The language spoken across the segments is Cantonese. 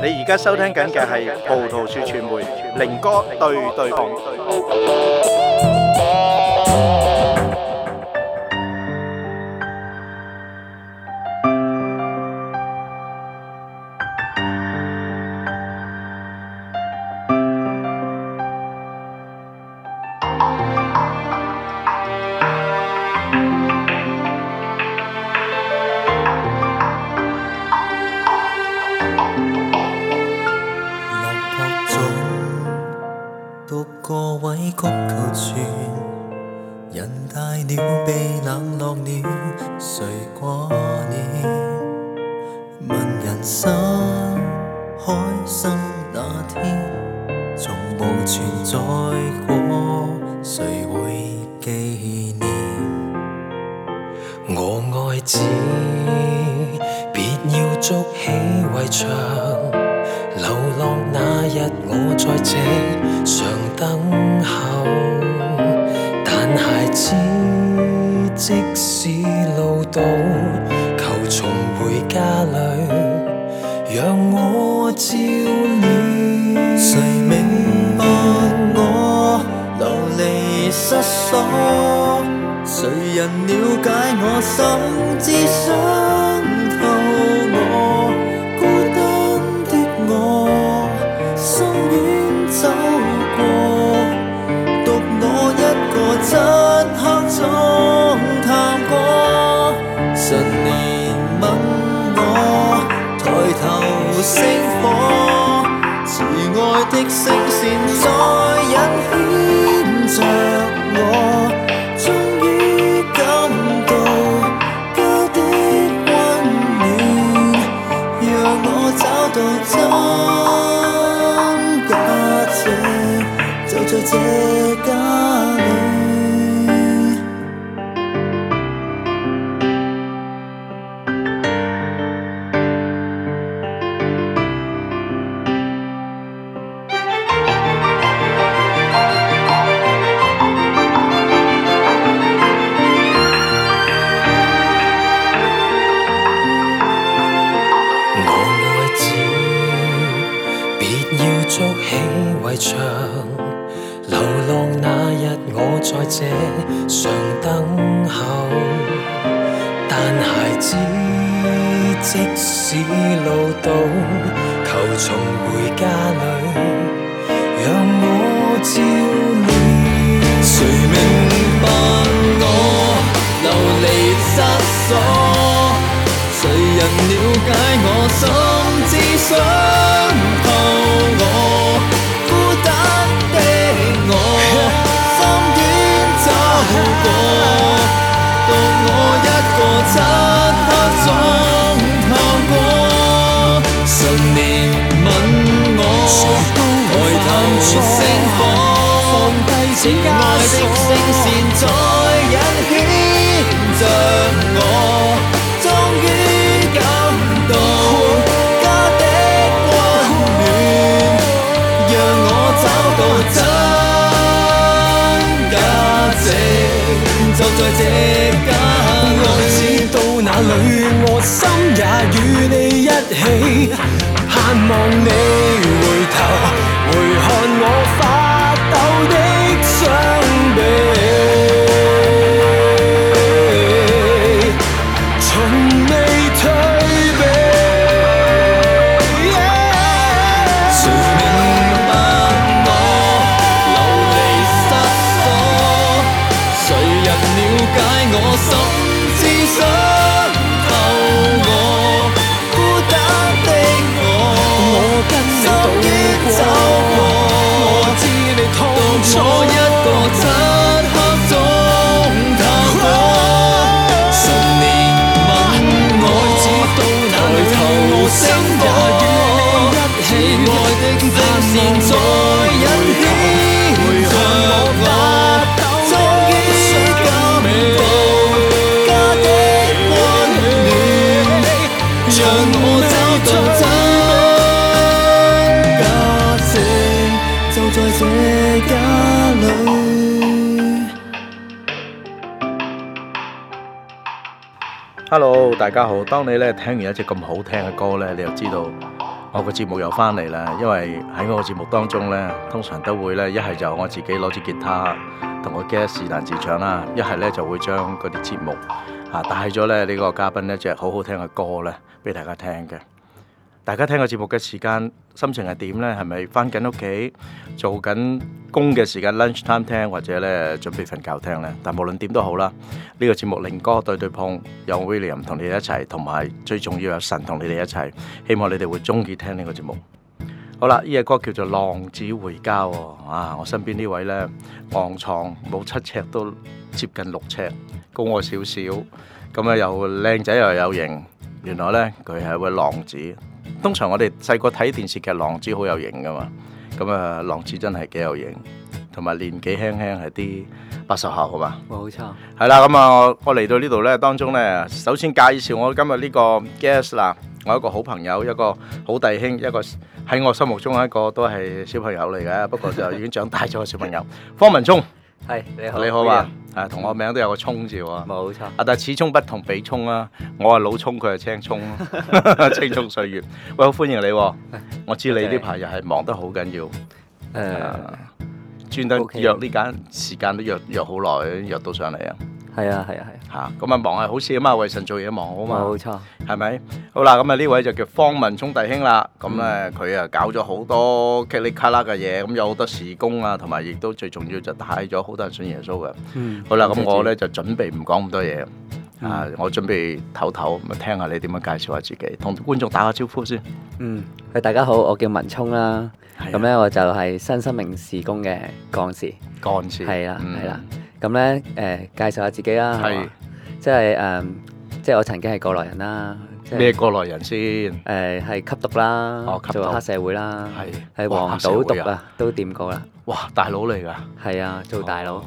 你而家收聽緊嘅係葡萄樹傳媒靈歌對講。 獨個委曲求全，人大了被冷落了，誰掛念？問人生開心那天，從無存在過，誰會紀念？我愛子，別要築起圍牆。流浪那日，我在這上等候，但孩子即使路倒，求重回家裏，讓我照料。誰明白我流離失所？誰人了解我心之傷透我？深淵走過，獨我一個漆黑中探過。神憐憫我，抬頭星火，慈愛的聲線再引牽着我，終於感到家的溫暖，讓我找到就在這家裏。我愛子，別要築起圍牆。流浪那日，我在這上等候，但孩子即使路倒，求重回家裏，讓我照料。誰明白我流離失所？誰人了解我心之傷透我？孤單的我，深淵走過，獨我一個漆黑中探過。神憐憫我，抬頭星火，慈愛的聲線再引牽着我，終於感到家的溫暖，讓我找到真價值，就在這家裏。我知到哪裏，我心也與你一起，盼望你回頭，回看我發抖的雙臂。 Hello， 大家好。當你聽完一隻咁好聽嘅歌咧，你就知道我個節目又翻嚟啦，因為喺我個節目當中呢，通常都會呢，一係就我自己攞支吉他同個 guest 是但自唱啦，一係呢就會將嗰啲節目帶咗呢個嘉賓一隻好好聽嘅歌呢俾大家聽嘅。大家聽個節目嘅時間心情係點呢？係咪翻緊屋企做緊工嘅時間 lunch time 聽，或者呢準備瞓覺聽呢？但無論點都好啦，呢個節目靈歌對對碰，有 William 同你哋一齊，同埋最重要有神同你哋一齊，希望你哋會中意聽呢個節目。好啦，呢隻歌叫做《浪子回家》喎。我身邊呢位呢，昂藏冇7尺都接近6尺，高我少少，咁啊又靚仔又有型。原來呢，佢係一位浪子。通常我哋細個睇電視劇，浪子好有型噶嘛，咁啊浪子真係幾有型，同埋年紀輕輕係啲80後，好嘛？ 冇錯。 係啦，咁我嚟到呢度呢，當中呢，首先介紹我今日呢個 guest 啦，我一個好朋友，一個好弟兄，一個喺我心目中一個都係小朋友嚟嘅，不過就已經長大咗嘅小朋友，方文聰。 係，你好。 你好啊，同我名都有個聰字喎。 冇錯。 但係此聰不同彼聰啦，我係老聰，佢係青聰咯，青葱歲月。喂，好歡迎你喎！我知你呢排又係忙得好緊要，專登約呢間時間都約好耐，約到上嚟啊！ 係啊。 咁啊忙係好事啊嘛，為神做嘢忙好嘛。 冇錯。 係咪？好啦，咁啊呢位就叫方文聰弟兄啦。咁咧佢啊搞咗好多噼里卡啦嘅嘢，咁有好多事工啊，同埋亦都最重要就帶咗好多人信耶穌嘅。好啦，咁我咧就準備唔講咁多嘢。我準備唞唞，咪聽下你點樣介紹下自己，同觀眾打個招呼先。 大家好，我叫文聰啦。咁咧我就係新生命事工嘅幹事。係啦。咁咧介紹下自己啦。係。即係我曾經係過來人啦。 咩過來人先？ 係吸毒啦，做黑社會啦，係黃賭毒啊，都掂過啦。 哇，大佬嚟㗎！ 係啊，做大佬。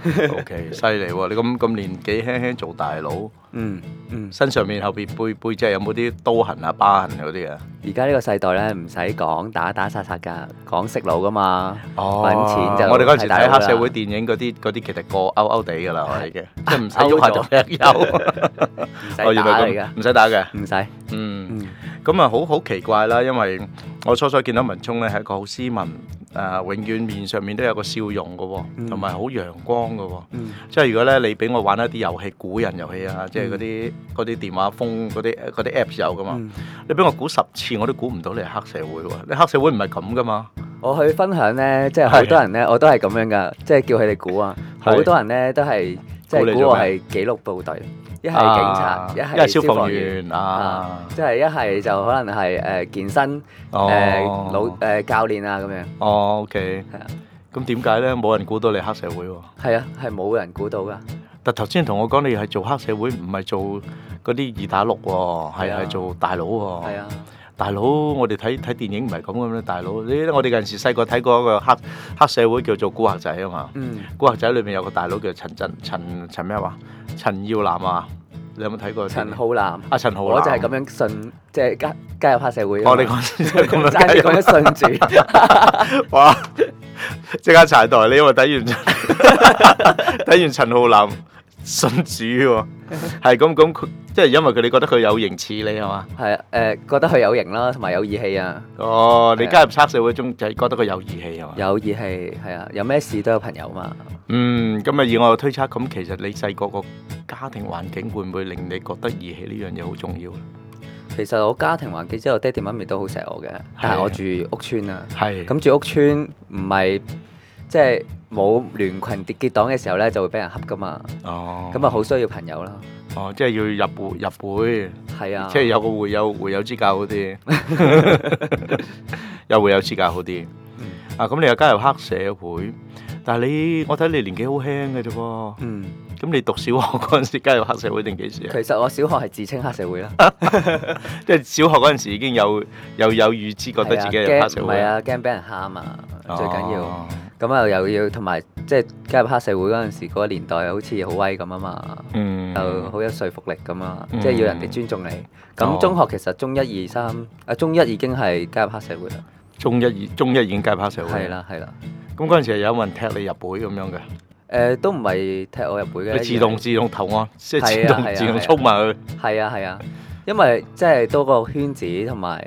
OK，犀利喎！你咁年紀輕輕做大佬，身上面後邊背脊有冇啲刀痕啊、疤痕嗰啲啊？ 而家呢個世代咧唔使講打殺㗎，講識路㗎嘛，揾錢就。 我哋嗰陣時睇黑社會電影嗰啲其實個勾地㗎啦，我哋嘅，即係唔使喐下就劈休。唔使打嚟㗎， 唔使打嘅， 唔使。 咁啊好奇怪啦，因為我初見到文聰咧係一個好斯文，永遠面上面都有個笑容嘅喎，同埋好陽光嘅喎。即係如果咧你俾我玩一啲遊戲，估人遊戲啊，即係嗰啲電話風嗰啲 Apps 有噶嘛，你俾我估10次我都估唔到你係黑社會喎。你黑社會唔係咁噶嘛？ 我去分享咧，即係好多人咧，我都係咁樣噶，即係叫佢哋估啊。好多人咧都係即係估我係紀律部隊。一係警察，一係消防員即係一係就可能係健身教練啊咁樣。 OK。係啊。咁點解咧？冇人估到你黑社會喎？ 係啊，係冇人估到噶。 但頭先同我講你係做黑社會，唔係做嗰啲2打6喎，係做大佬喎。係啊。大佬，我哋睇電影唔係咁嘅咩？大佬，我哋嗰陣時細個睇過一個黑社會叫做古惑仔啊嘛。古惑仔裏面有個大佬叫陳咩話？陳耀南啊，你有冇睇過？ 陳浩南。陳浩南。我就係咁樣信，即係加入黑社會。 你講咁樣咁樣信住。 哇！即刻柴台，你因為睇完陳浩南信主喎，係咁即係因為你覺得佢有型似你係嘛？係啊，覺得佢有型啦，同埋有義氣啊。 你加入黑社會中就係覺得佢有義氣係嘛？ 有義氣係啊，有咩事都有朋友嘛。 咁啊以我推測，咁其實你細個個家庭環境會唔會令你覺得義氣呢樣嘢好重要咧？ 其實我家庭環境之後，爹哋媽咪都好錫我嘅，但係我住屋邨啊。 係。咁住屋邨唔係即係冇聯群結黨嘅時候咧，就會俾人恰噶嘛。咁啊，好需要朋友啦。 即係要入會。係啊。即係有個會友資格好啲。有會友資格好啲。咁你又加入黑社會，但係我睇你年紀好輕嘅啫喎。咁你讀小學嗰陣時加入黑社會定幾時啊？ 其實我小學係自稱黑社會啦。 即係小學嗰陣時已經有預知，覺得自己係黑社會。 唔係啊，驚俾人蝦嘛，最緊要。咁啊又要同埋即係加入黑社會嗰陣時，嗰個年代好似好威咁啊嘛。就好有說服力咁啊，即係要人哋尊重你。咁中學其實中1、2、3，中1已經係加入黑社會啦。中一已經加入黑社會。係啦。 咁嗰陣時有冇人踢你入會咁樣嘅？ 都唔係踢我入會嘅。 你自動投案，即係自動衝埋去。 係啊，因為即係多個圈子同埋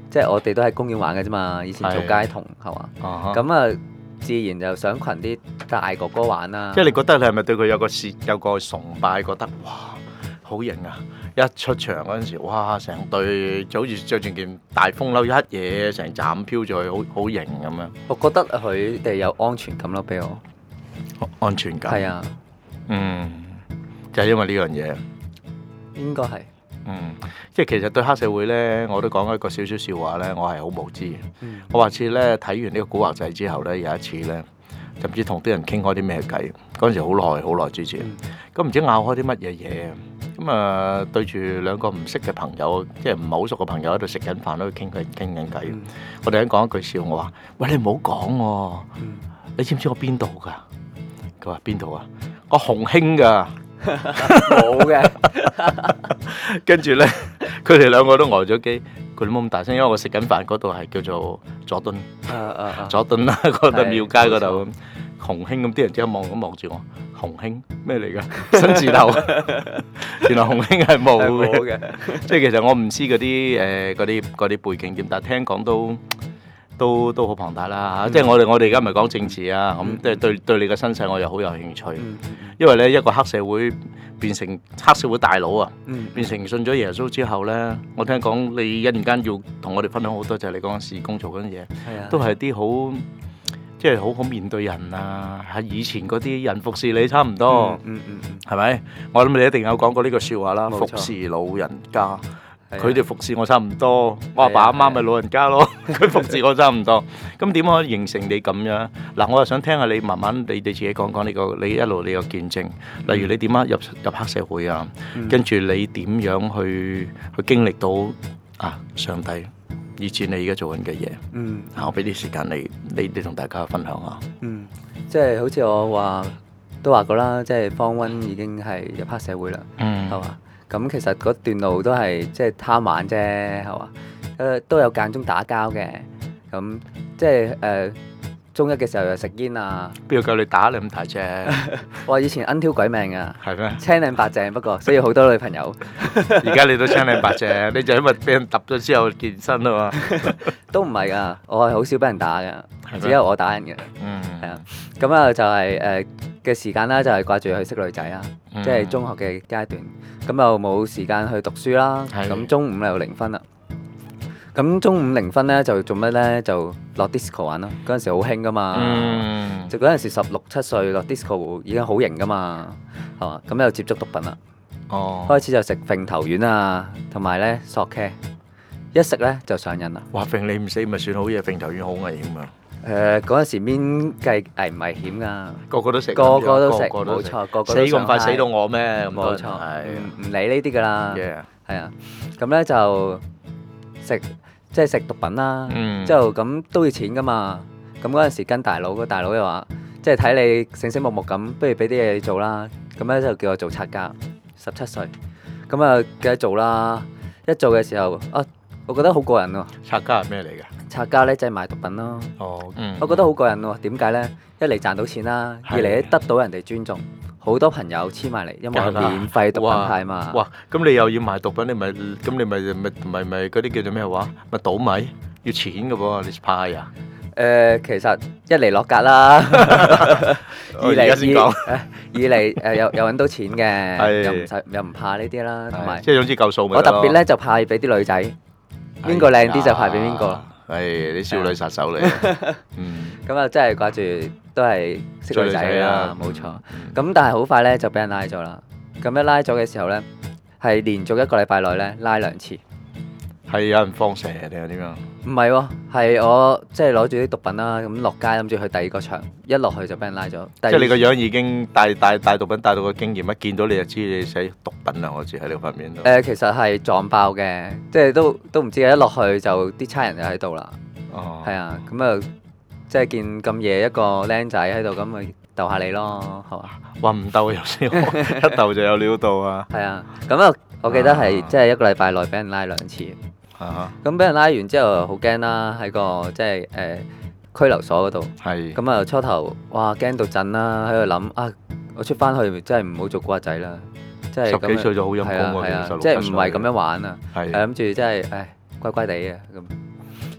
即係我哋都喺公園玩嘅啫嘛，以前做街童係嘛，咁啊自然就想群啲大哥哥玩啦。 即係你覺得你係咪對佢有個崇拜，覺得哇好型啊！一出場嗰陣時，哇成隊就好似着住件大風褸一嘢，成站飄咗去，好型咁樣。 我覺得佢哋有安全感咯，俾我安全感。 係啊， 就係因為呢樣嘢。 應該係。 即係其實對黑社會咧，我都講一個少少笑話咧，我係好無知嘅。我話似咧睇完呢個古惑仔之後咧，有一次咧，就唔知同啲人傾開啲咩偈。嗰陣時好耐之前，咁唔知拗開啲乜嘢嘢。咁啊對住兩個唔識嘅朋友，即係唔係好熟嘅朋友喺度食緊飯，喺度傾緊偈。我哋喺講一句笑，我話：喂，你唔好講喎，你知唔知我邊度㗎？佢話邊度啊？我洪興㗎。 冇嘅。 跟住咧，佢哋兩個都呆咗機，佢哋冇咁大聲，因為我食緊飯嗰度係叫做佐敦，佐敦啦，嗰度廟街嗰度，洪興咁啲人即刻望住我，洪興咩嚟㗎？新字頭，原來洪興係冇嘅，即係其實我唔知嗰啲背景點，但係聽講都好龐大啦。即係我哋而家唔係講政治啊，咁即係對你嘅身世我又好有興趣，因為咧一個黑社會變成黑社會大佬啊，變成信咗耶穌之後咧，我聽講你一陣間要同我哋分享好多，就係你講事工做緊嘢，都係啲好即係好面對人啊，係以前嗰啲人服侍你差唔多，係咪？我諗你一定有講過呢個説話啦，服侍老人家。佢哋服侍我差唔多，我阿爸阿媽咪老人家咯，佢服侍我差唔多。咁點可以形成你咁樣？嗱，我又想聽下你慢慢你自己講呢個，你一路你個見證。例如你點樣入黑社會啊？跟住你點樣去經歷到上帝，以至你而家做緊嘅嘢。我俾啲時間你同大家分享下。 即係好似我都話過啦，即係方溫已經係入黑社會啦，係嘛？咁其實嗰段路都係即係貪玩啫，係嘛？都有間中打交嘅，咁即係中一嘅時候又食煙啊。 邊個夠你打你咁大隻？ 我以前奀挑鬼命啊， 係咩？ 青靚白淨，不過所以好多女朋友。 而家你都青靚白淨，你就因為俾人揼咗之後健身啊嘛？ 都唔係㗎，我係好少俾人打㗎，只有我打人嘅。係啊，咁啊就係嘅時間啦，就係掛住去識女仔啊，即係中學嘅階段。咁又冇時間去讀書啦，咁中午又零分啦。咁中午零分咧就做乜咧？就落 disco 玩咯。嗰陣時好興噶嘛，就嗰陣時16、17歲落 disco 已經好型噶嘛，係嘛？咁又接觸毒品啦。開始就食揈頭丸啊，同埋咧索茄，一食咧就上癮啦。 哇！揈你唔死咪算好嘢，揈頭丸好危險啊！ 嗰陣時邊計危唔危險㗎？ 個個都食， 個個都食，冇錯，個個都死咁快死到我咩？ 冇錯，唔理呢啲㗎啦。係啊，咁咧就食毒品啦。之後咁都要錢㗎嘛。咁嗰陣時跟大佬，個大佬又話，即係睇你醒醒目目咁，不如俾啲嘢你做啦。咁咧就叫我做拆家，17歲。咁啊，繼續做啦。一做嘅時候我覺得好過癮喎。 拆家係咩嚟㗎？ 拆家咧就係賣毒品咯。我覺得好過癮喎。點解咧？一嚟賺到錢啦，二嚟得到人哋尊重，好多朋友黐埋嚟，因為係免費毒品派嘛。 哇！咁你又要賣毒品，你咪嗰啲叫做咩話？咪倒米要錢㗎喎，你派啊？ 其實一嚟落格啦，二嚟又揾到錢嘅，又唔怕呢啲啦，同埋即係總之夠數咪我特別咧就派俾啲女仔，邊個靚啲就派俾邊個。 你少女殺手嚟。 咁啊，真係掛住都係識女仔啦，冇錯。咁但係好快咧就俾人拉咗啦。咁一拉咗嘅時候咧，係連續1個禮拜內咧拉2次。 係有人放蛇定係點樣？ 唔係喎，係我即係攞住啲毒品啦，咁落街諗住去第2個場，一落去就俾人拉咗。 即係你個樣已經帶毒品帶到個經驗，一見到你就知你寫毒品啦。我知喺呢個塊面度。 其實係撞爆嘅，即係都唔知嘅，一落去就啲差人就喺度啦。係啊，咁啊，即係見咁夜一個僆仔喺度，咁咪鬥下你咯，係嘛？ 話唔鬥有先，一鬥就有料到啊！ 係啊，咁啊，我記得係即係1個禮拜內俾人拉2次。咁俾人拉完之後好驚啦，喺個即係拘留所嗰度。咁啊初頭哇驚到震啦，喺度諗我出翻去真係唔好做古惑仔啦，即係 10幾歲就好陰功喎， 即係唔係咁樣玩啊？係諗住即係乖乖地啊咁。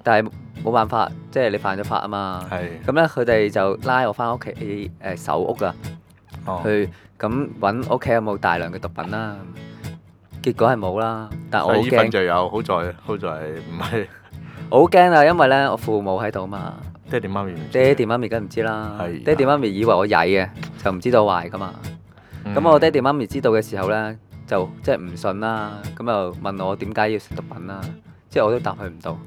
但係冇辦法，即係你犯咗法啊嘛。 係。 咁咧，佢哋就拉我翻屋企搜屋啊，去咁揾屋企有冇大量嘅毒品啦。結果係冇啦，但我好依份驚。 就有，好在唔係我好驚啊，因為咧我父母喺度嘛。 爹哋媽咪唔知。 爹哋媽咪梗唔知啦。 係爹哋媽咪以為我曳嘅，就唔知道壞噶嘛。咁我爹哋媽咪知道嘅時候咧，就即係唔信啦。咁又問我點解要食毒品啦？即係我都答佢唔到，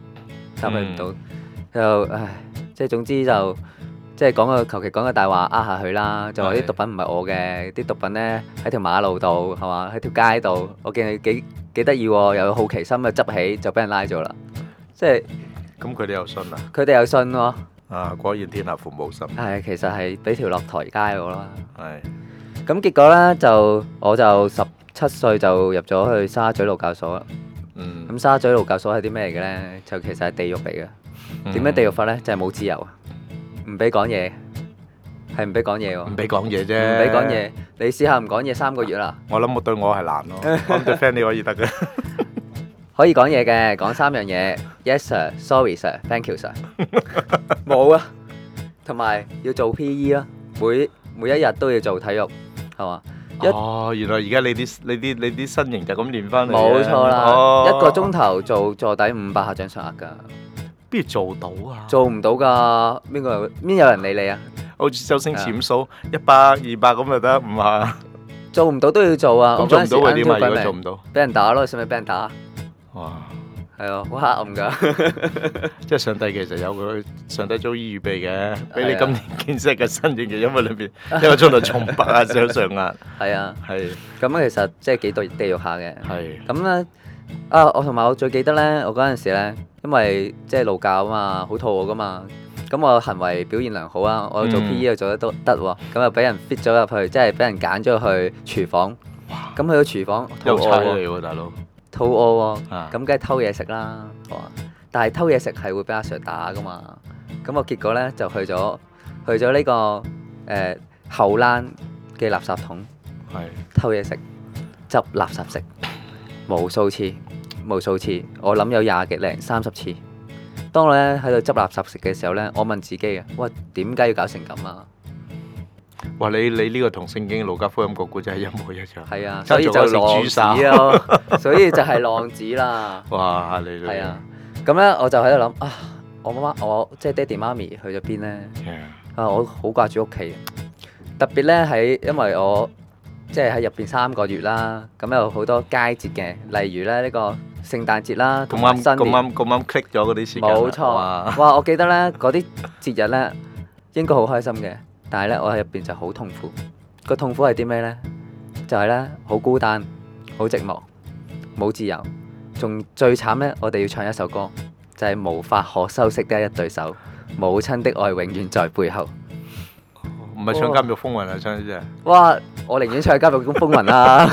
就唉，即係總之就即係求其講個大話呃下佢啦。就話啲毒品唔係我嘅，啲毒品咧喺條馬路度係嘛，喺條街度，我見佢幾得意喎，又有好奇心啊，執起就俾人拉咗啦。即係咁佢哋又信啊？ 佢哋又信喎。 啊，果然天下父母心。 係，其實係俾條落台階我啦。 係。 咁結果咧我就17歲就入咗去沙咀勞教所啦。咁沙咀勞教所係啲咩嚟嘅咧？就其實係地獄嚟嘅。點樣地獄法咧？就係冇自由，唔俾講嘢，係唔俾講嘢喎。 唔俾講嘢啫。 唔俾講嘢，你試下唔講嘢3個月啦。 我諗對我係難咯，我諗對 friend 你可以得嘅。 可以講嘢嘅，講3樣嘢 ：Yes sir、Sorry sir、Thank you sir。冇啊，同埋要做 PE 啦，每一日都要做體育，係嘛？ 原來而家你啲身形就咁練翻嚟。 冇錯啦，1個鐘頭做坐底500下掌上壓㗎。 邊做到啊？ 做唔到㗎，邊有人理你啊？ 好似周星潛數100、200咁就得5下。 做唔到都要做啊！ 咁做唔到會點啊？如果做唔到， 俾人打咯，使唔使俾人打？ 哇！ 係啊，好黑暗㗎。 即係上帝其實有上帝早已預備嘅，俾你今年見識嘅身形嘅，因為裏邊1個鐘頭重8下掌上壓。 係啊。 係。 咁其實即係幾地獄下嘅。 係。 咁咧我同埋我最記得咧，我嗰陣時咧，因為即係勞教啊嘛，好肚餓㗎嘛。咁我行為表現良好啊，我做 PE 又做得都得喎。咁又俾人 fit 咗入去，即係俾人揀咗去廚房。咁去到廚房肚餓喎，大佬。 肚餓喎，咁梗係偷嘢食啦，但係偷嘢食係會俾阿 Sir 打噶嘛。咁我結果咧就去咗呢個後欄嘅垃圾桶，偷嘢食，執垃圾食，無數次，我諗有20幾零30次。當我咧喺度執垃圾食嘅時候咧，我問自己啊，哇，點解要搞成咁啊？ 哇！你呢個同聖經路加福音個故仔係一模一樣。 係啊，所以就浪子咯，所以就係浪子啦。 哇！你係啊，咁咧我就喺度諗啊，我即係爹哋媽咪去咗邊咧？我好掛住屋企，特別咧因為我即係喺入邊3個月啦，咁有好多佳節嘅，例如咧呢個聖誕節啦，同埋新年。 咁啱 click 咗嗰啲時間。 冇錯。哇！我記得咧嗰啲節日咧應該好開心嘅。但係咧，我喺入邊就好痛苦。個痛苦係啲咩咧？就係咧，好孤單、好寂寞、冇自由。仲最慘咧，我哋要唱一首歌，就係無法可修飾的一對手，母親的愛永遠在背後。 唔係唱《監獄風雲》啊，唱呢隻。 哇！我寧願唱《監獄風雲》啦。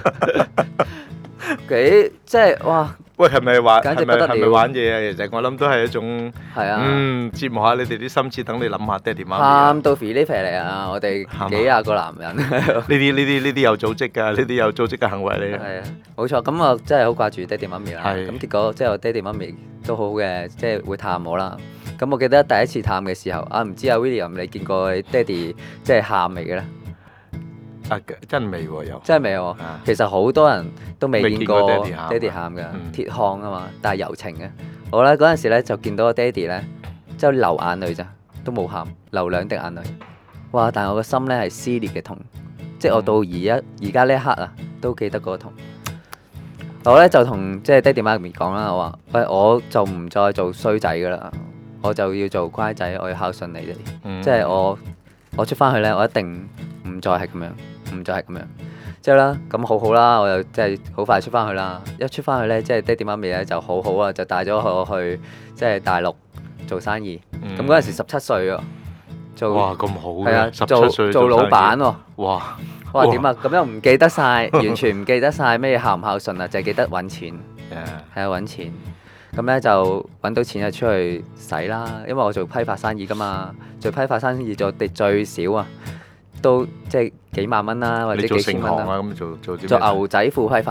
即係哇！ 喂，係咪玩嘢啊？其實我諗都係一種折磨下你哋啲心思，等你諗下爹哋媽咪。 喊到肥呢肥嚟啊！我哋幾廿個男人。呢啲有組織㗎，呢啲有組織嘅行為嚟嘅。 係啊，冇錯。咁我真係好掛住爹哋媽咪啦。咁結果即係我爹哋媽咪都好好嘅，即係會探我啦。咁我記得第一次探嘅時候，唔知阿 William 你見過你爹哋即係喊未嘅咧？ 真未喎，有真係未喎。其實好多人都未見過爹哋喊㗎，鐵漢啊嘛，但係柔情嘅。我咧嗰陣時咧就見到個爹哋咧，即係流眼淚咋，都冇喊，流2滴眼淚。哇！但係我個心咧係撕裂嘅痛，即係我到而家呢一刻啊，都記得嗰個痛。我咧就同即係爹哋媽咪講啦，我話：喂，我就唔再做衰仔㗎啦，我就要做乖仔，我要孝順你哋。即係我出翻去咧，我一定唔再係咁樣。之後啦，咁好啦，我又即係好快出翻去啦。一出翻去咧，即係爹哋媽咪咧就好好啊，就帶咗我去即係大陸做生意。咁嗰陣時17歲啊， 哇咁好嘅， 係啊，做老闆喎。哇點啊？咁又唔記得晒，完全唔記得晒咩孝唔孝順啊，就係記得揾錢。係啊，揾錢。咁咧就揾到錢就出去使啦，因為我做批發生意噶嘛，做批發生意做最少啊，都即係幾萬蚊啦，或者幾千蚊啦。 咁做牛仔褲批發。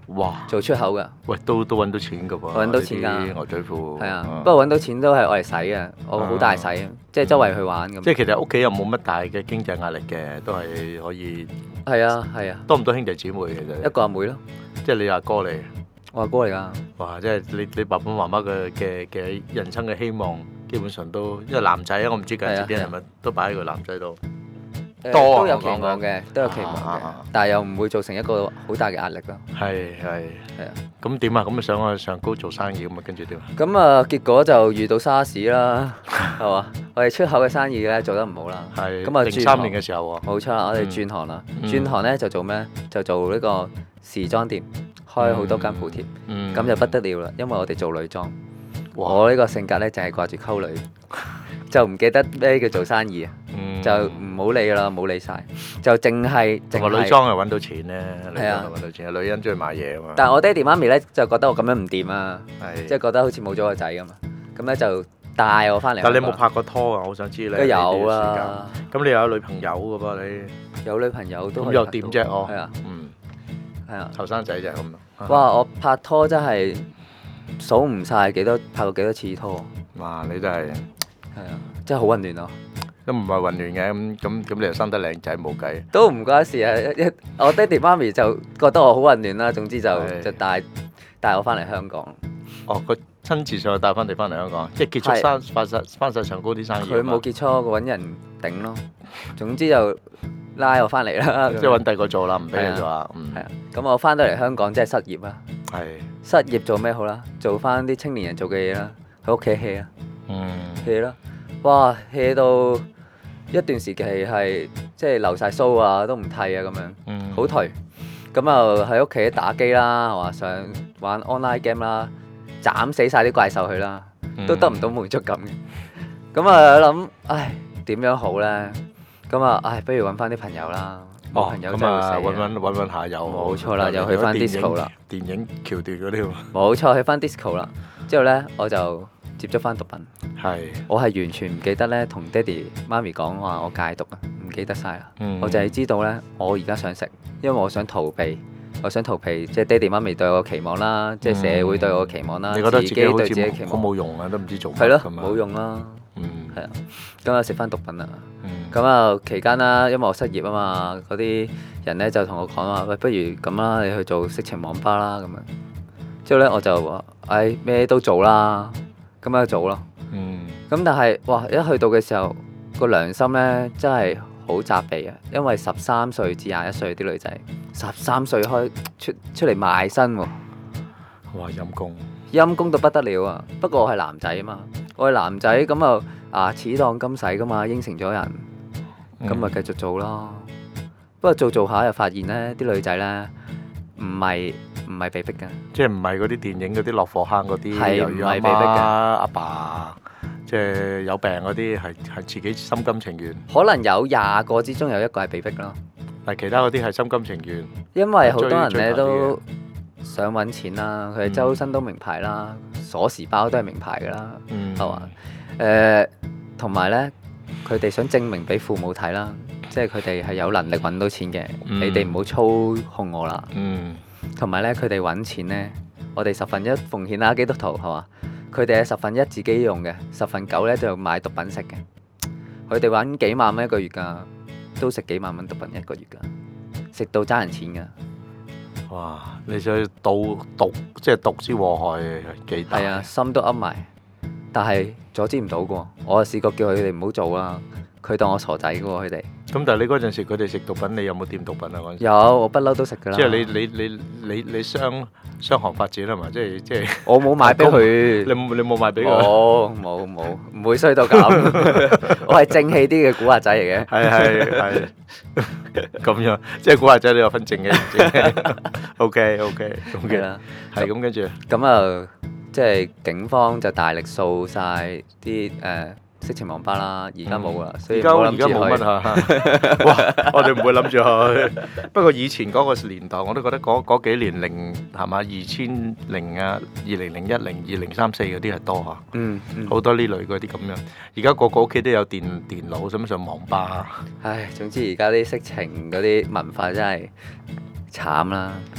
哇！ 做出口㗎。 喂，都揾到錢㗎喎！ 揾到錢㗎呢啲牛仔褲。 係啊，不過揾到錢都係我嚟使嘅，我好大使，即係周圍去玩咁。 即係其實屋企又冇乜大嘅經濟壓力嘅，都係可以。 係啊係啊。 多唔多兄弟姊妹其實？ 一個阿妹咯。 即係你阿哥嚟。 我阿哥嚟㗎。 哇！即係你爸爸媽媽嘅人生嘅希望，基本上都因為男仔啊，我唔知近時啲人係咪都擺喺個男仔度。 都有期望嘅，都有期望嘅，但係又唔會造成一個好大嘅壓力咯。 係啊。咁點啊？咁你想去上高做生意咁啊？跟住點啊？ 咁啊，結果就遇到沙士啦，係嘛？我哋出口嘅生意咧做得唔好啦。 係。 咁啊 03年嘅時候喎。 冇錯啦，我哋轉行啦。轉行咧就做咩？就做呢個時裝店，開好多間鋪貼。咁就不得了啦，因為我哋做女裝。我呢個性格咧就係掛住溝女，就唔記得咩叫做生意啊。就唔好理啦，冇理晒，就淨係女裝又揾到錢咧， 係啊， 揾到錢，女人中意買嘢啊嘛。 但係我爹哋媽咪咧就覺得我咁樣唔掂啊， 係即係覺得好似冇咗個仔咁嘛，咁咧就帶我翻嚟。 但係你冇拍過拖啊？我想知你。 都有啦。 咁你有女朋友㗎噃你？ 有女朋友都。 咁又點啫？我。 係啊。係啊。 後生仔就係咁。 哇！我拍拖真係數唔晒拍過幾多次拖。 哇！你真係。 係啊，真係好混亂咯。 都唔係混亂嘅，咁你又生得靚仔冇計。 都唔關事啊！我爹哋媽咪就覺得我好混亂啦，總之就帶我翻嚟香港。 哦，佢親自上去帶翻你翻嚟香港，即係結束翻晒上高啲生意。 佢冇結束，佢揾人頂咯。總之就拉我翻嚟啦。 即係揾第二個做啦，唔俾你做啦。 係啊，咁我翻到嚟香港即係失業啦。 係。 失業做咩好啦？做翻啲青年人做嘅嘢啦，喺屋企 hea 啊。hea 啦。哇 hea 到一段時期係即係留晒鬚啊，都唔剃啊咁樣，好頹。咁啊喺屋企打機啦，係嘛，想玩 online game 啦，斬死晒啲怪獸去啦，都得唔到滿足感嘅。咁啊諗，唉點樣好咧？咁啊唉，不如揾翻啲朋友啦。朋友真係死。 揾下友。 冇錯啦，又去翻 disco 啦。 電影橋段嗰啲喎。 冇錯，去翻 disco 啦。之後咧我就接觸翻毒品。 係。 我係完全唔記得咧，同爹哋媽咪講話我戒毒啊，唔記得晒啦。我就係知道咧，我而家想食，因為我想逃避，即係爹哋媽咪對我嘅期望啦，即係社會對我嘅期望啦， 你覺得自己對自己期望好冇用啊，都唔知做乜。 係咯，冇用啦。係啊，咁啊食翻毒品啦。咁啊期間啦，因為我失業啊嘛，嗰啲人咧就同我講話，喂，不如咁啦，你去做色情網吧啦咁樣。之後咧我就話，唉，咩都做啦，咁樣做咯。咁但係哇，一去到嘅時候，個良心咧真係好責備啊！因為13歲至21歲啲女仔，13歲出嚟賣身喎。 哇！ 陰公到不得了啊！不過我係男仔啊嘛，我係男仔咁啊此當金使噶嘛，應承咗人，咁咪繼續做咯。不過做下又發現咧，啲女仔咧唔係被逼嘅， 即係唔係嗰啲電影嗰啲落火坑嗰啲， 係唔係被逼嘅？ 阿爸即係有病嗰啲係自己心甘情願。 可能有20個之中有1個係被逼咯。 但係其他嗰啲係心甘情願。 因為好多人咧都想揾錢啦，佢哋周身都名牌啦，鎖匙包都係名牌噶啦，係嘛？同埋咧，佢哋想證明俾父母睇啦，即係佢哋係有能力揾到錢嘅，你哋唔好操控我啦。同埋咧，佢哋揾錢咧，我哋1/10奉獻啦，基督徒係嘛？佢哋係1/10自己用嘅，9/10咧就買毒品食嘅。佢哋揾幾萬蚊一個月㗎，都食幾萬蚊毒品一個月㗎，食到爭人錢㗎。 哇！你想毒，即係毒之禍害幾大？ 係啊，心都噏埋，但係阻止唔到嘅喎。我試過叫佢哋唔好做啦，佢當我傻仔嘅喎，佢哋。咁但係你嗰陣時佢哋食毒品，你有冇掂毒品啊？嗰陣時有，我不嬲都食㗎啦。 即係你雙行發展係嘛？即係我冇賣俾佢。 你冇賣俾佢？ 冇，唔會衰到咁。我係正氣啲嘅古惑仔嚟嘅。 係咁樣，即係古惑仔你有分正嘅。OK 啦， 係咁跟住。 咁啊，即係警方就大力掃晒啲色情網吧啦，而家冇啦，所以而家冇乜啊！哇，我哋唔會諗住去。不過以前嗰個年代，我都覺得嗰幾年係嘛2000啊、2001、02、034嗰啲係多嚇。好多呢類嗰啲咁樣。而家個屋企都有電腦，使乜上網吧？ 唉，總之而家啲色情嗰啲文化真係慘啦。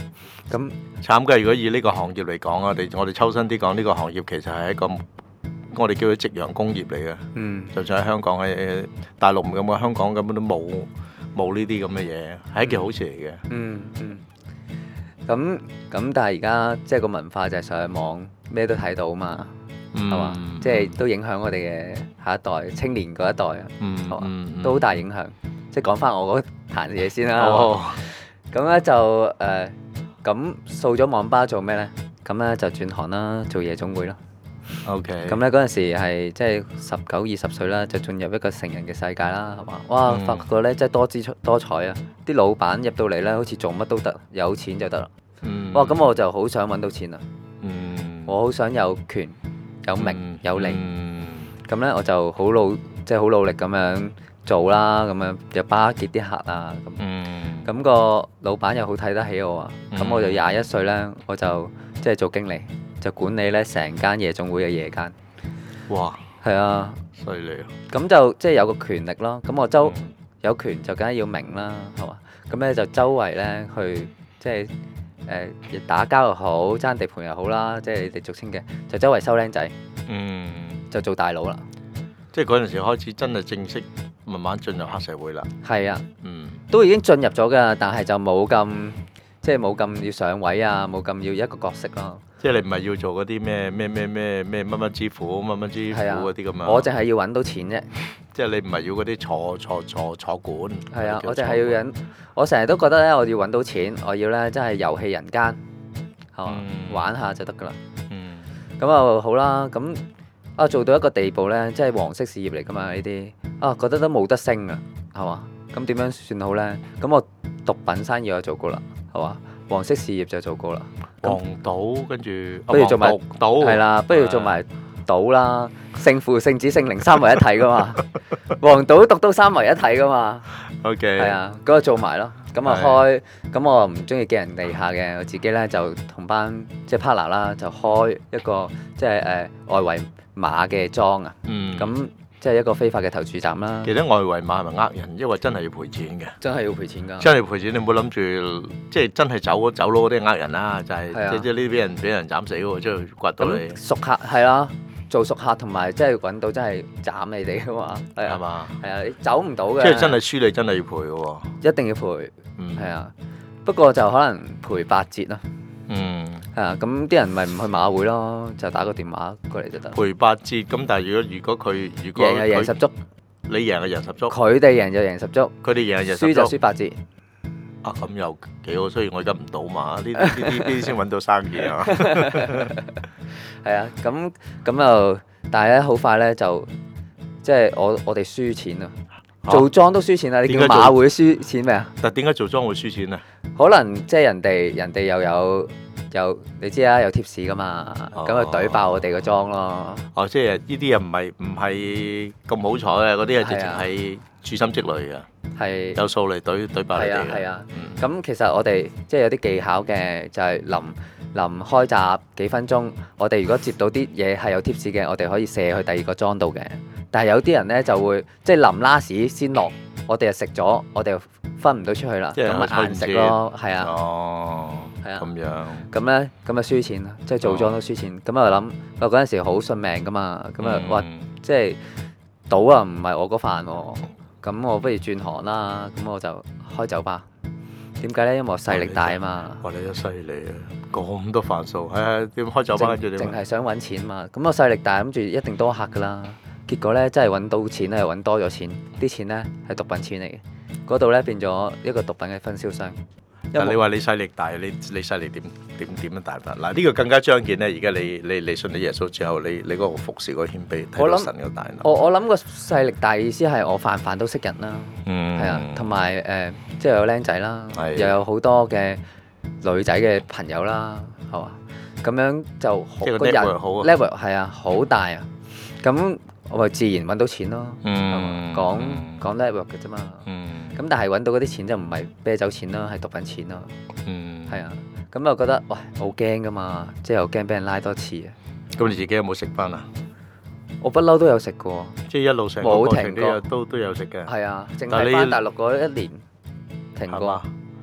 咁慘嘅，如果以呢個行業嚟講，我哋抽身啲講，呢個行業其實係一個我哋叫做夕陽工業嚟嘅。就算喺香港喺大陸唔咁嘅，香港根本都冇呢啲咁嘅嘢，係一件好事嚟嘅。 咁但係而家即係個文化就係上網咩都睇到嘛，係嘛？即係都影響我哋嘅下一代、青年嗰一代啊，係嘛？都好大影響。即係講翻我嗰壇嘢先啦。咁咧就咁掃咗網吧做咩咧？咁咧就轉行啦，做夜總會咯。 OK。 咁咧嗰陣時係即係19、20歲啦，就進入一個成人嘅世界啦，係嘛？哇！發覺咧即係多姿多彩啊！啲老闆入到嚟咧，好似做乜都得，有錢就得啦。哇！咁我就好想揾到錢啊！我好想有權、有名、有利。咁咧我就好努力咁樣做啦，咁樣又巴結啲客啊。咁個老闆又好睇得起我啊。咁我就21歲咧，我就即係做經理，就管理咧成間夜總會嘅夜間。 哇！ 係啊， 犀利啊！ 咁就即係有個權力咯。咁我有權就梗係要名啦，係嘛？咁咧就周圍咧去即係打交又好，爭地盤又好啦，即係你哋俗稱嘅，就周圍收僆仔。就做大佬啦。 即係嗰陣時開始真係正式慢慢進入黑社會啦。 係啊。都已經進入咗㗎，但係就冇咁要上位啊，冇咁要一個角色咯。即係你唔係要做嗰啲咩乜乜之父乜乜之父嗰啲咁樣。 我淨係要揾到錢啫。 即係你唔係要嗰啲坐館。 係啊，我淨係要我成日都覺得咧，我要揾到錢，我要咧真係遊戲人間，係嘛，玩下就得㗎啦。咁啊好啦，咁做到一個地步咧，即係黃色事業嚟㗎嘛呢啲，覺得都冇得升啊，係嘛？咁點樣算好咧？咁我毒品生意我做過啦，係嘛？黃色事業就做過啦。 黃賭跟住， 不如做埋賭， 係啦，不如做埋賭啦。聖父、聖子、聖靈三為一體㗎嘛。黃賭毒都三為一體㗎嘛。 OK。 係啊，嗰個做埋咯。咁啊開，咁我唔中意寄人籬下嘅，我自己咧就同班即係 partner 啦，就開一個即係外圍碼嘅莊啊。咁即係一個非法嘅投注站啦。 其實外圍碼係咪呃人？因為真係要賠錢嘅。 真係要賠錢㗎。 真係要賠錢，你唔好諗住即係真係走佬嗰啲呃人啦，就係即係呢啲俾人斬死喎，即係刮到你。 熟客係啦，做熟客同埋即係揾到真係斬你哋㗎嘛。係嘛？係啊，你走唔到嘅。 即係真係輸你真係要賠嘅喎。 一定要賠。係啊，不過就可能賠8折啦。係啊，咁啲人咪唔去馬會咯，就打個電話過嚟就得。賠 8折，咁但係如果佢贏就贏十足， 你贏就贏十足， 佢哋贏就贏十足， 佢哋贏就贏十足， 輸就輸8折。 咁又幾好，雖然我而家唔賭嘛，呢啲先揾到生意啊。 係啊，咁又，但係咧好快咧就即係我哋輸錢啊！做莊都輸錢啊！你叫馬會輸錢咩啊？ 但點解做莊會輸錢啊？ 可能即係人哋又有你知啦，有貼士噶嘛，咁就懟爆我哋個莊咯。 即係呢啲又唔係咁好彩嘅，嗰啲係直情係處心積慮嘅，係有數嚟懟爆你哋嘅。係啊， 咁其實我哋即係有啲技巧嘅，就係臨開閘幾分鐘，我哋如果接到啲嘢係有貼士嘅，我哋可以射去第二個莊度嘅。但係有啲人咧就會即係臨拉屎先落，我哋又食咗，我哋又分唔到出去啦，咁咪硬食咯，係啊，係啊， 咁樣， 咁咧咁啊輸錢啦，即係做莊都輸錢，咁啊諗，我嗰陣時好信命噶嘛，咁啊話即係賭啊唔係我嗰飯喎，咁我不如轉行啦，咁我就開酒吧。點解咧？因為我勢力大啊嘛。 哇！你都犀利啊，咁多飯數，點開酒吧跟住點？ 淨係想揾錢嘛，咁我勢力大，諗住一定多客噶啦。結果咧真係揾到錢咧，又揾多咗錢，啲錢咧係毒品錢嚟嘅。嗰度咧變咗一個毒品嘅分銷商。 但你話你勢力大，你勢力點樣大法？嗱呢個更加彰顯咧。而家你信咗耶穌之後，你嗰個服侍嗰個謙卑，睇到神嘅大能。 我諗個勢力大意思係我飯都識人啦，係啊，同埋即係有僆仔啦，又有好多嘅女仔嘅朋友啦，係嘛？咁樣就個人 level 係啊好大啊，咁我咪自然揾到錢咯，講 level 嘅啫嘛。咁但係揾到嗰啲錢就唔係啤酒錢咯，係毒品錢咯。係啊，咁又覺得喂好驚噶嘛，即係又驚俾人拉多次啊。 咁你自己有冇食翻啊？ 我不嬲都有食過， 即係一路成個過程都有食嘅。 係啊，淨係翻大陸嗰1年停過，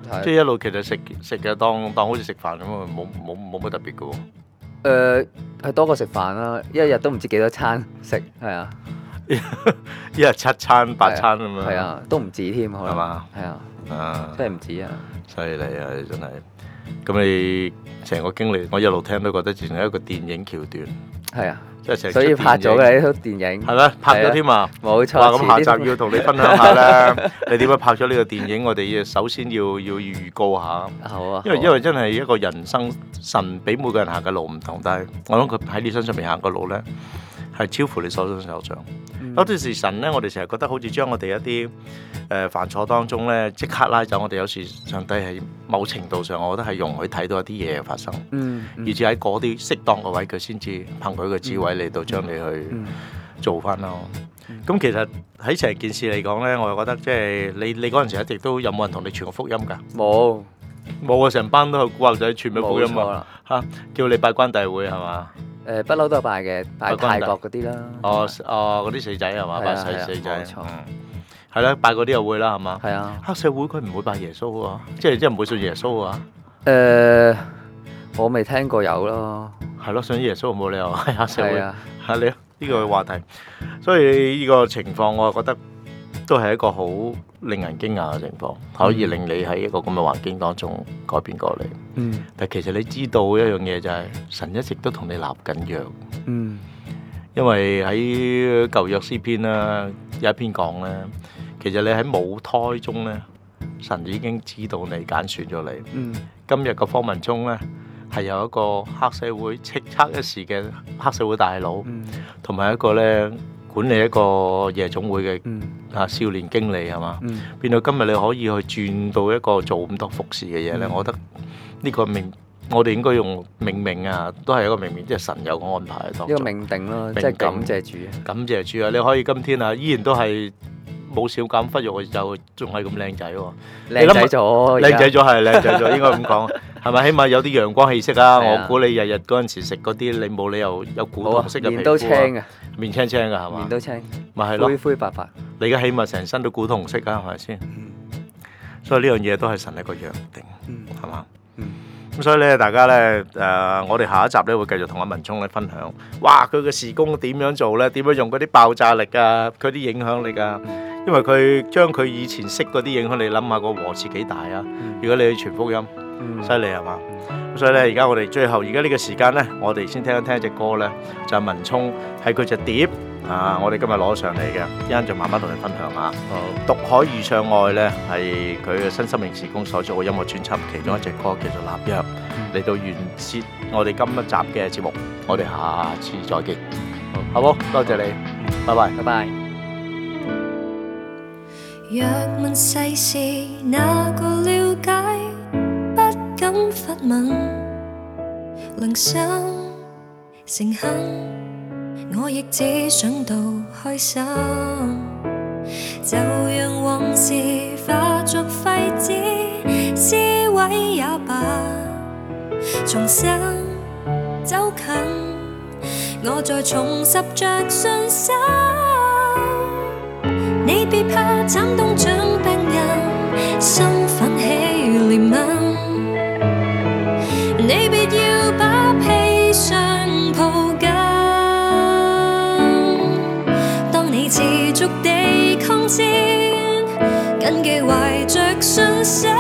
即係一路其實食嘅當好似食飯咁啊，冇乜特別嘅喎。 係多過食飯啦，一日都唔知幾多餐食，係啊， 一日7餐8餐咁樣。 係啊，都唔止添，可能係嘛？ 係啊， 啊， 真係唔止啊！ 犀利啊！你真係。咁你成個經歷，我一路聽都覺得似係一個電影橋段。 係啊， 即係成所以拍咗嘅呢套電影。 係咩？拍咗添啊！ 冇錯。 哇！咁下集要同你分享下咧，你點樣拍咗呢個電影？我哋首先要預告下。 好啊。 因為真係一個人生神俾每個人行嘅路唔同，但係我諗佢喺你身上面行嘅路咧，係超乎你所想像。有啲時神咧，我哋成日覺得好似將我哋一啲犯錯當中咧，即刻拉走。我哋有時上帝係某程度上，我覺得係容許睇到一啲嘢發生，以至喺嗰啲適當嘅位，佢先至憑佢嘅智慧嚟到將你去做翻咯。咁其實喺成件事嚟講咧，我又覺得即係你嗰陣時一直都有冇人同你傳個福音㗎？冇啊！成班都係古惑仔傳咩福音啊？嚇，叫你拜關帝會係嘛？ 不嬲都係拜嘅，拜泰國嗰啲啦。 嗰啲死仔係嘛？拜死仔。 冇錯。 係啦，拜嗰啲又會啦，係嘛？ 係啊。 黑社會佢唔會拜耶穌喎，即係唔會信耶穌啊？ 我未聽過有咯。 係咯，信耶穌冇理由係黑社會。 係啊。 係你呢個話題，所以呢個情況我覺得都係一個好令人驚訝嘅情況，可以令你喺一個咁嘅環境當中改變過嚟。但其實你知道一樣嘢就係神一直都同你立緊約。因為喺舊約詩篇啦，有一篇講咧，其實你喺母胎中咧，神已經知道你揀選咗你。今日個方文中咧係有一個黑社會叱咤一時嘅黑社會大佬，同埋一個咧管理一個夜總會嘅少年經理係嘛？變到今日你可以去轉到一個做咁多服侍嘅嘢咧，我覺得呢個我哋應該用命名啊，都係一個命名，即係神有個安排喺當中。 呢個命定咯，即係感謝主。 感謝主啊！你可以今天啊，依然都係冇少減忽肉，就仲係咁靚仔喎。 靚仔咗， 靚仔咗係靚仔咗，應該咁講係咪？起碼有啲陽光氣息啊！我估你日日嗰陣時食嗰啲，你冇理由有古銅色嘅皮膚啊。面都青嘅，面青青嘅係嘛？ 面都青， 咪係咯， 灰灰白白。 你而家起碼成身都古銅色啊，係咪先？所以呢樣嘢都係神一個約定，係嘛？咁所以咧，大家咧我哋下一集咧會繼續同阿文聰咧分享，哇！佢嘅事工點樣做咧？點樣用嗰啲爆炸力啊？佢啲影響力啊？因為佢將佢以前識嗰啲影響，你諗下個禾池幾大啊？如果你去傳福音，犀利係嘛？咁所以咧，而家我哋最後而家呢個時間咧，我哋先聽一隻歌咧，就係文聰係佢隻碟啊！我哋今日攞上嚟嘅，一陣就慢慢同你分享下。獨海遇上愛咧，係佢嘅新生命事工所做嘅音樂專輯，其中一隻歌叫做《立約》，嚟到完結我哋今一集嘅節目。我哋下次再見，好冇？多謝你，拜拜， 拜拜。 若問世事哪個了解，不敢發問，良心誠懇，我亦只想到開心，就讓往事化作廢紙，撕毀也罷，重新走近，我再重拾着信心。你別怕慘痛像病人，心奮起憐憫，你別要把悲傷抱緊。當你持續地抗戰，緊記懷着信心，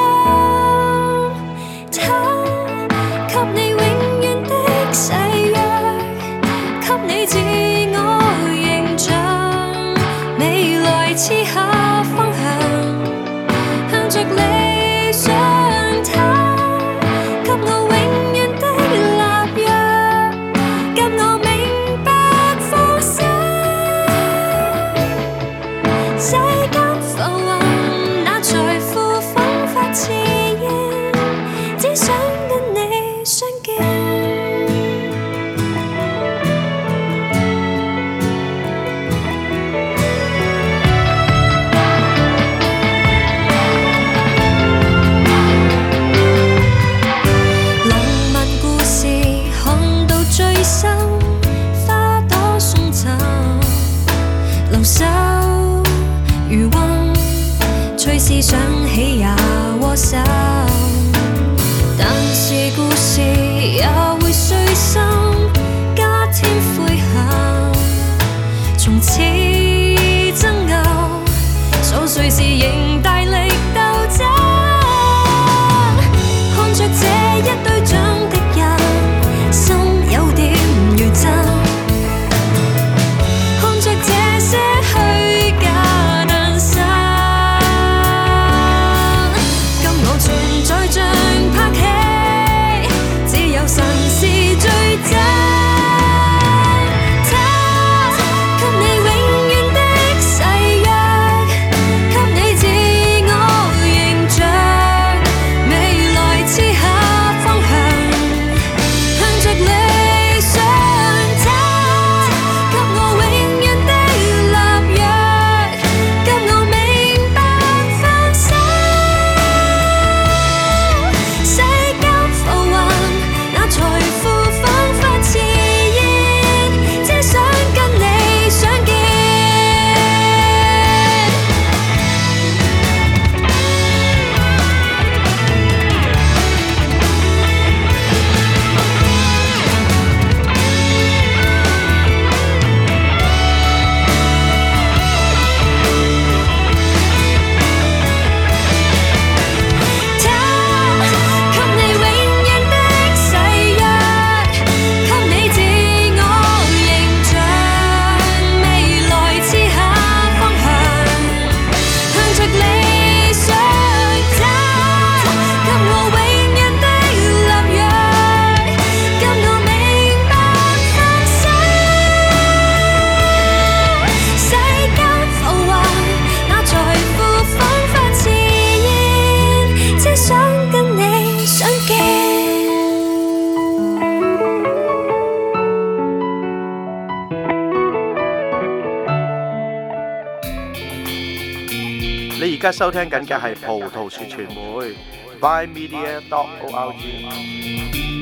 他給你永遠的誓約，給你自我形象，未來賜下方向，向着理想，他給我永遠的立約，給我明白放心。世間浮雲，那財富奮發熾熱，只想跟你相見。浪漫故事看到最深，花朵送贈，留守餘溫，隨時想起也窩心。 但是故事也會碎心，加添悔恨。從此爭拗，瑣碎事仍大力鬥爭。看着這一堆長的人，心有點如真。看着這些虛假誕生，跟我存在像拍戲，只有神是最真。他給你永遠的誓約，給你自我形象，未來此刻方向，向着理想。他給我永遠的立約，給我明白放手。世間浮雲，那財富彷彿自然，只想跟你相見。他給你永遠的誓約，給你自我形象，未來此刻方向，向着理想。他給我永遠的立約，給我明白放手。世間浮雲，那財富彷彿自然，只想跟你相見。 你而家收聽緊嘅係葡萄樹傳媒 bymedia.org。